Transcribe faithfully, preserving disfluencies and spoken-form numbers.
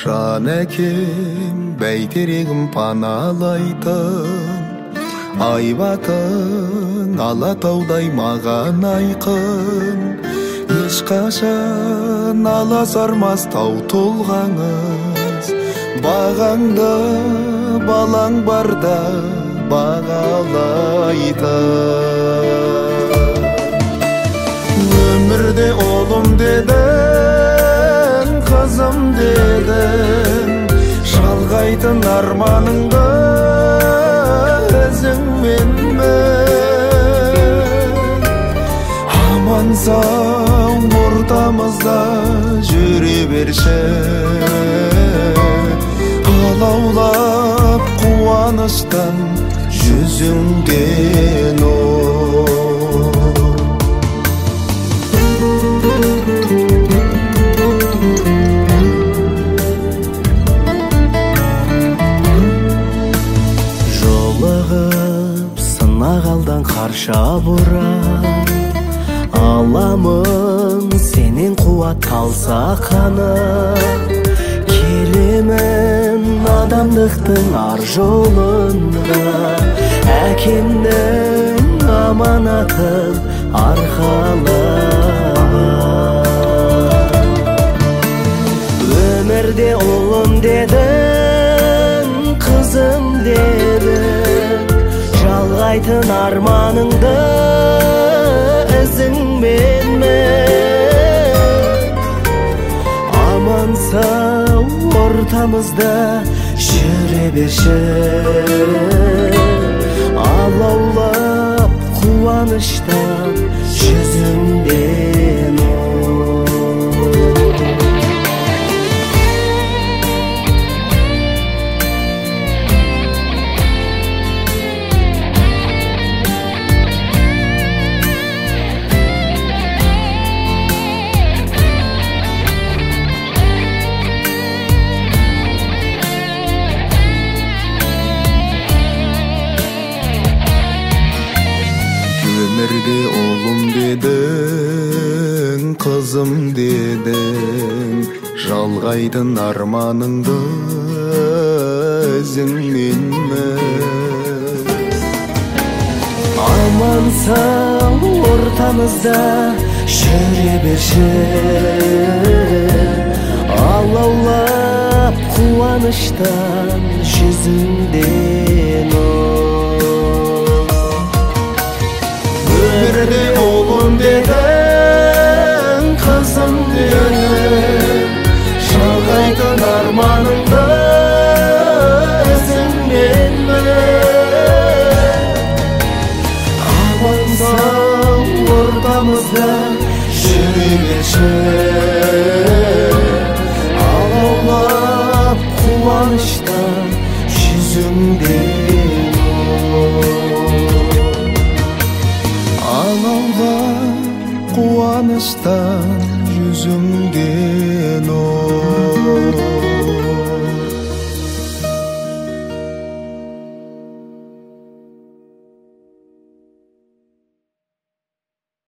жанекем бәйтерегім паналайтын айбатың алатаудай маған айқын ешқашан аласармас тау тұлғаңыз бағаңда балаң барда бағалайтын өмірде ұлым дедің қызым дедің жалғайтын арманыңды өзіңменмін аман сау ортамызда жүре берші алаулап қуаныштан жүзіңден сынағалдан қарша бұрап аламын сенен қуат қалса қанат келемін адамдықтың ар жолында әкемнің аманатын арқалап өмірде ұлым дедің қызым дедің жалғайтын арманыңды ізіңменмін аман сау ортамызда жүре берші алаулап қуаныштан жүзіңден өмірде ұлым дедің қызым дедің жалғайтын арманыңды өзіңменмін аман сау ортамызда жүре берші алаулап қуаныштан жүзіңден өмірде ұлым дедің қызым дедің жалғайтын арманыңды өзіңменмін аман сау ортамызда жүре берші алаулап қуаныштан жүзіңден алаулап қуаныштан жүзіңден